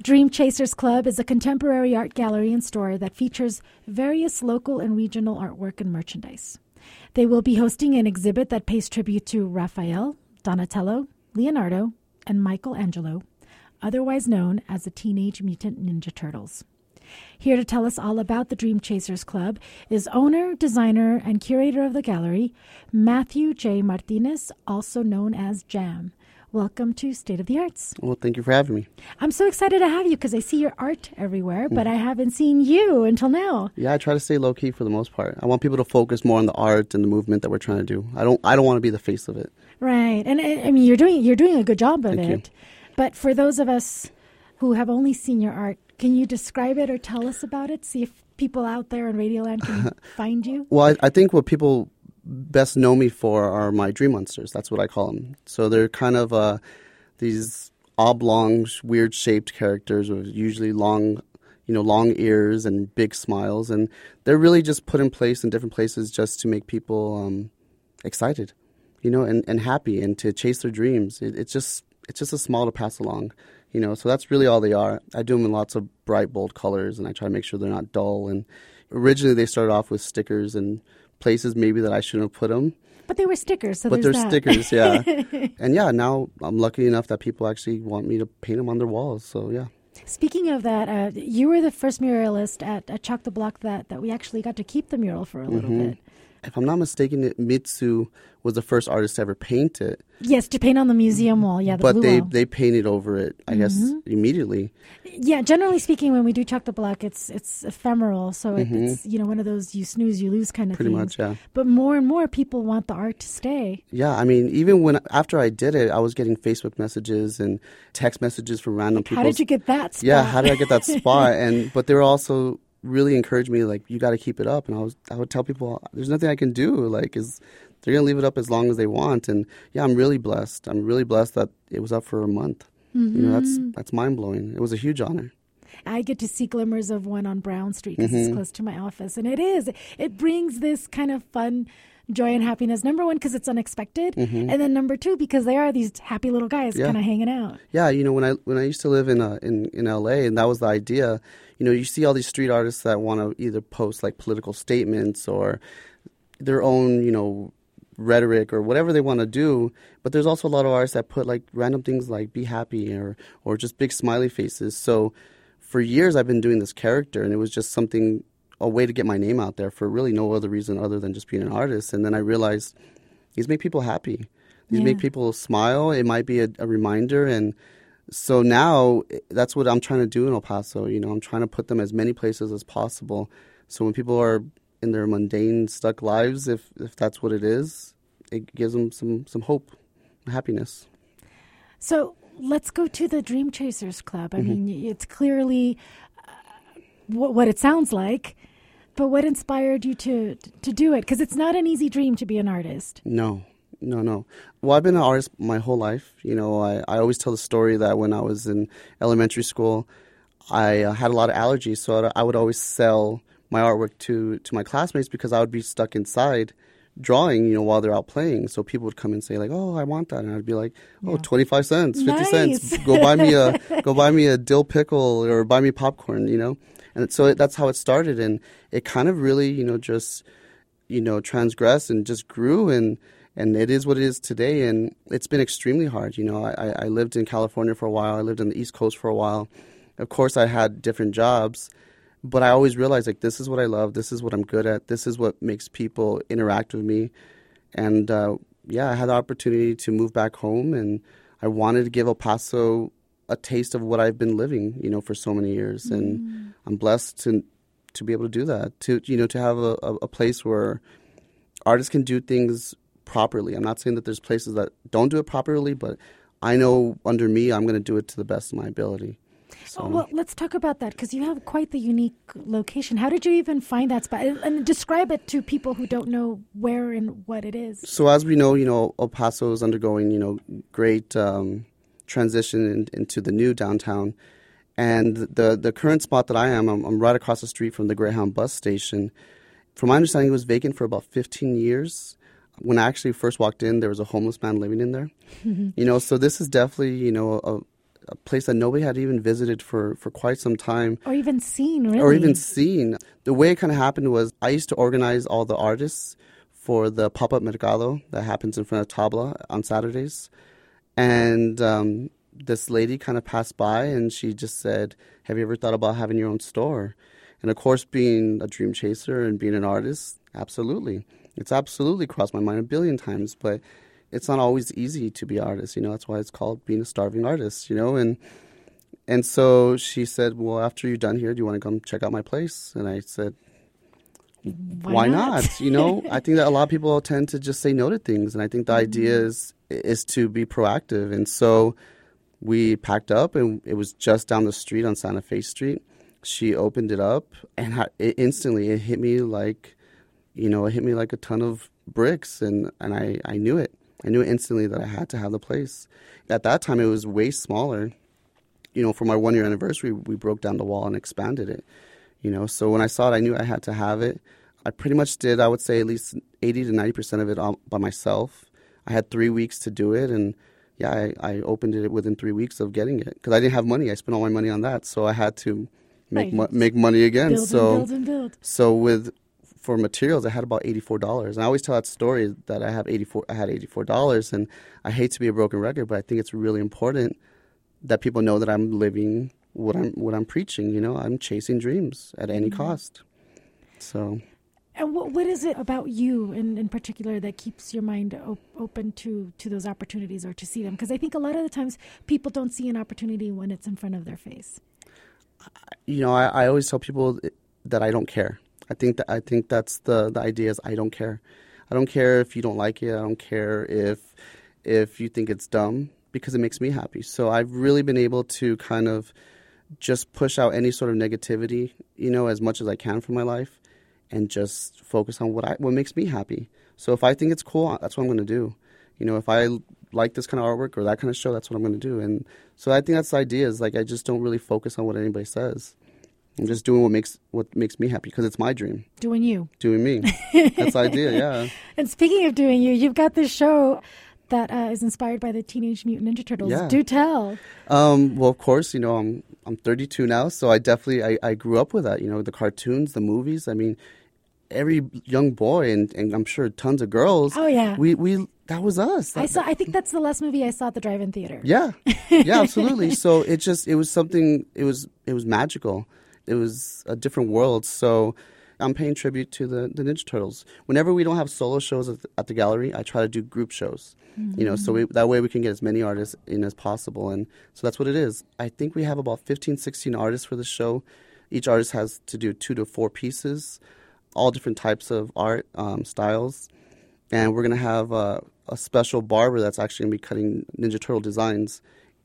Dream Chasers Club is a contemporary art gallery and store that features various local and regional artwork and merchandise. They will be hosting an exhibit that pays tribute to Raphael, Donatello, Leonardo, and Michelangelo, otherwise known as the Teenage Mutant Ninja Turtles. Here to tell us all about the Dream Chasers Club is owner, designer, and curator of the gallery, Matthew J. Martinez, also known as Jam. Welcome to State of the Arts. Well, thank you for having me. I'm so excited to have you because I see your art everywhere, but I haven't seen you until now. Yeah, I try to stay low-key for the most part. I want people to focus more on the art and the movement that we're trying to do. I don't want to be the face of it. Right. And I mean, you're doing a good job of Thank it. you. But for those of us who have only seen your art, can you describe it or tell us about it? See if people out there in Radioland can find you. Well, I think what people best know me for are my dream monsters. That's what I call them. So they're kind of these oblong, weird-shaped characters with usually long ears and big smiles, and they're really just put in place in different places just to make people excited, and happy, and to chase their dreams. It's just a smile to pass along. So that's really all they are. I do them in lots of bright, bold colors, and I try to make sure they're not dull. And originally they started off with stickers and places maybe that I shouldn't have put them. But they were stickers, so but there's they're that. stickers, yeah. And yeah, now I'm lucky enough that people actually want me to paint them on their walls, so yeah. Speaking of that, you were the first muralist at Chalk the Block that we actually got to keep the mural for a little bit. If I'm not mistaken, Mitsu was the first artist to ever paint it. Yes, to paint on the museum wall, the but blue wall. they painted over it, I guess, immediately. Yeah, generally speaking, when we do Chalk the Block, it's ephemeral, so it's one of those you snooze, you lose kind of Pretty things. much, yeah. But more and more people want the art to stay. Yeah, I mean, even after I did it, I was getting Facebook messages and text messages from random people. How did you get that spot? Yeah, how did I get that spot? But they were also really encouraged me, like, you got to keep it up. And I would tell people, there's nothing I can do. Like, they're going to leave it up as long as they want. And yeah, I'm really blessed. I'm really blessed that it was up for a month. That's mind-blowing. It was a huge honor. I get to see glimmers of one on Brown Street because it's close to my office. And it brings this kind of fun joy and happiness. Number one, because it's unexpected. And then number two, because they are these happy little guys kind of hanging out. Yeah, when I used to live in LA, and that was the idea, you see all these street artists that want to either post like political statements or their own, rhetoric or whatever they want to do. But there's also a lot of artists that put like random things like be happy or just big smiley faces. So for years I've been doing this character, and it was just a way to get my name out there for really no other reason other than just being an artist. And then I realized these make people happy. These make people smile. It might be a reminder. And so now that's what I'm trying to do in El Paso. I'm trying to put them as many places as possible. So when people are in their mundane, stuck lives, if that's what it is, it gives them some hope, happiness. So let's go to the Dream Chasers Club. I mean, it's clearly what it sounds like, but what inspired you to do it? Because it's not an easy dream to be an artist. No. Well, I've been an artist my whole life. I always tell the story that when I was in elementary school, I had a lot of allergies, so I would always sell my artwork to my classmates because I would be stuck inside drawing, while they're out playing. So people would come and say like, "Oh, I want that," and I'd be like, "Oh, 25 cents, 50 cents. Go buy me a dill pickle or buy me popcorn," And so that's how it started, and it kind of really, just, transgressed and just grew, and it is what it is today, and it's been extremely hard. I lived in California for a while. I lived on the East Coast for a while. Of course, I had different jobs, but I always realized, like, this is what I love. This is what I'm good at. This is what makes people interact with me. And, I had the opportunity to move back home, and I wanted to give El Paso a taste of what I've been living, for so many years. And I'm blessed to be able to do that, to have a place where artists can do things properly. I'm not saying that there's places that don't do it properly, but I know under me, I'm going to do it to the best of my ability. So. Well, let's talk about that because you have quite the unique location. How did you even find that spot? And describe it to people who don't know where and what it is. So as we know, El Paso is undergoing, great transition into the new downtown. And the current spot that I'm right across the street from the Greyhound bus station. From my understanding, it was vacant for about 15 years. When I actually first walked in, there was a homeless man living in there. So this is definitely, a place that nobody had even visited for quite some time. Or even seen, really. Or even seen. The way it kind of happened was I used to organize all the artists for the pop-up mercado that happens in front of Tabla on Saturdays. And this lady kind of passed by and she just said, have you ever thought about having your own store? And of course, being a dream chaser and being an artist, absolutely. It's absolutely crossed my mind a billion times, but it's not always easy to be an artist. That's why it's called being a starving artist, And so she said, well, after you're done here, do you want to come check out my place? And I said, why not? I think that a lot of people tend to just say no to things. And I think the idea is to be proactive. And so we packed up, and it was just down the street on Santa Fe Street. She opened it up, and instantly it hit me like, it hit me like a ton of bricks. And I knew it. I knew instantly that I had to have the place. At that time, it was way smaller. For my 1-year anniversary, we broke down the wall and expanded it. So when I saw it, I knew I had to have it. I pretty much did, I would say, at least 80 to 90% of it by myself. I had 3 weeks to do it, and I opened it within 3 weeks of getting it because I didn't have money. I spent all my money on that, so I had to make money again. Build. So for materials, I had about $84. And I always tell that story that I had $84, and I hate to be a broken record, but I think it's really important that people know that I'm living what I'm preaching. I'm chasing dreams at any cost. So. And what is it about you in particular that keeps your mind open to those opportunities or to see them? Because I think a lot of the times people don't see an opportunity when it's in front of their face. I always tell people that I don't care. I think that's the idea is I don't care. I don't care if you don't like it. I don't care if you think it's dumb, because it makes me happy. So I've really been able to kind of just push out any sort of negativity, as much as I can from my life, and just focus on what makes me happy. So if I think it's cool, that's what I'm going to do. If I like this kind of artwork or that kind of show, that's what I'm going to do. And so I think that's the idea is I just don't really focus on what anybody says. I'm just doing what makes me happy because it's my dream. Doing you. Doing me. That's the idea, yeah. And speaking of doing you, you've got this show that is inspired by the Teenage Mutant Ninja Turtles. Yeah. Do tell. Well, of course, I'm 32 now, so I definitely I grew up with that. The cartoons, the movies. I mean, every young boy and I'm sure tons of girls. Oh yeah. We that was us. I think that's the last movie I saw at the drive-in theater. Yeah, absolutely. So it was something. It was magical. It was a different world. So I'm paying tribute to the Ninja Turtles. Whenever we don't have solo shows at the gallery, I try to do group shows. Mm-hmm. So that way we can get as many artists in as possible. And so that's what it is. I think we have about 15, 16 artists for the show. Each artist has to do 2 to 4 pieces, all different types of art styles. And we're going to have a special barber that's actually going to be cutting Ninja Turtle designs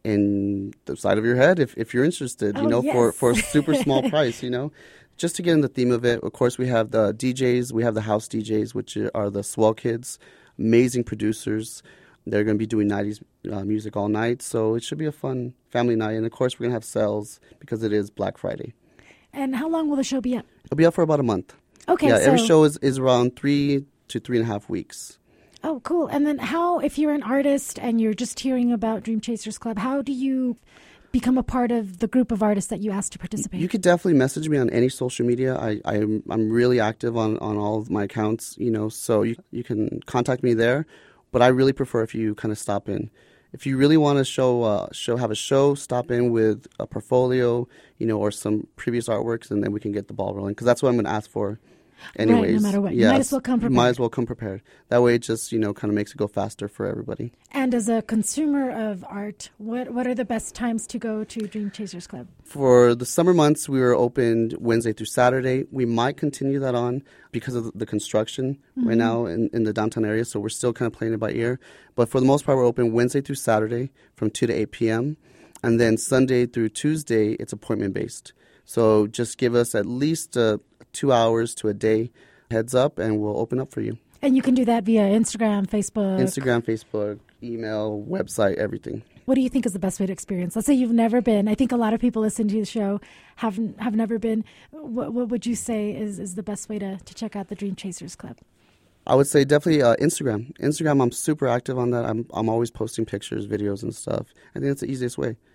in the side of your head if you're interested, yes. for a super small price, Just to get in the theme of it, of course, we have the DJs. We have the house DJs, which are the Swell Kids, amazing producers. They're going to be doing 90s music all night, so it should be a fun family night. And, of course, we're going to have sales because it is Black Friday. And how long will the show be up? It'll be up for about a month. Okay, yeah, every show is around 3 to 3.5 weeks. Oh, cool. And then if you're an artist and you're just hearing about Dream Chasers Club, how do you become a part of the group of artists that you asked to participate? You could definitely message me on any social media. I'm really active on all of my accounts, so you can contact me there. But I really prefer if you kind of stop in. If you really want to have a show, stop in with a portfolio, or some previous artworks, and then we can get the ball rolling. Because that's what I'm going to ask for. Anyways, right, no matter what. Yes, you might as well come prepared. Might as well come prepared. That way it just, kind of makes it go faster for everybody. And as a consumer of art, what are the best times to go to Dream Chasers Club? For the summer months, we were opened Wednesday through Saturday. We might continue that on because of the construction right now in the downtown area, so we're still kind of playing it by ear. But for the most part, we're open Wednesday through Saturday from 2 to 8 p.m. And then Sunday through Tuesday, it's appointment-based. So just give us at least 2 hours to a day heads up, and we'll open up for you. And you can do that via Instagram, Facebook, email, website, everything. What do you think is the best way to experience? Let's say you've never been. I think a lot of people listening to the show have never been. What would you say is the best way to check out the Dream Chasers Club? I would say definitely Instagram. Instagram, I'm super active on that. I'm always posting pictures, videos, and stuff. I think that's the easiest way.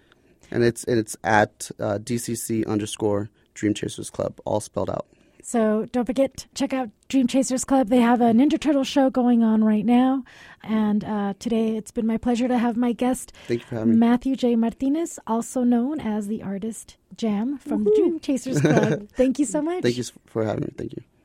And it's at DCC_Dream Chasers Club, all spelled out. So don't forget, check out Dream Chasers Club. They have a Ninja Turtle show going on right now. And today it's been my pleasure to have my guest, Thank you for having me. Matthew J. Martinez, also known as the artist Jam from the Dream Chasers Club. Thank you so much. Thank you for having me. Thank you.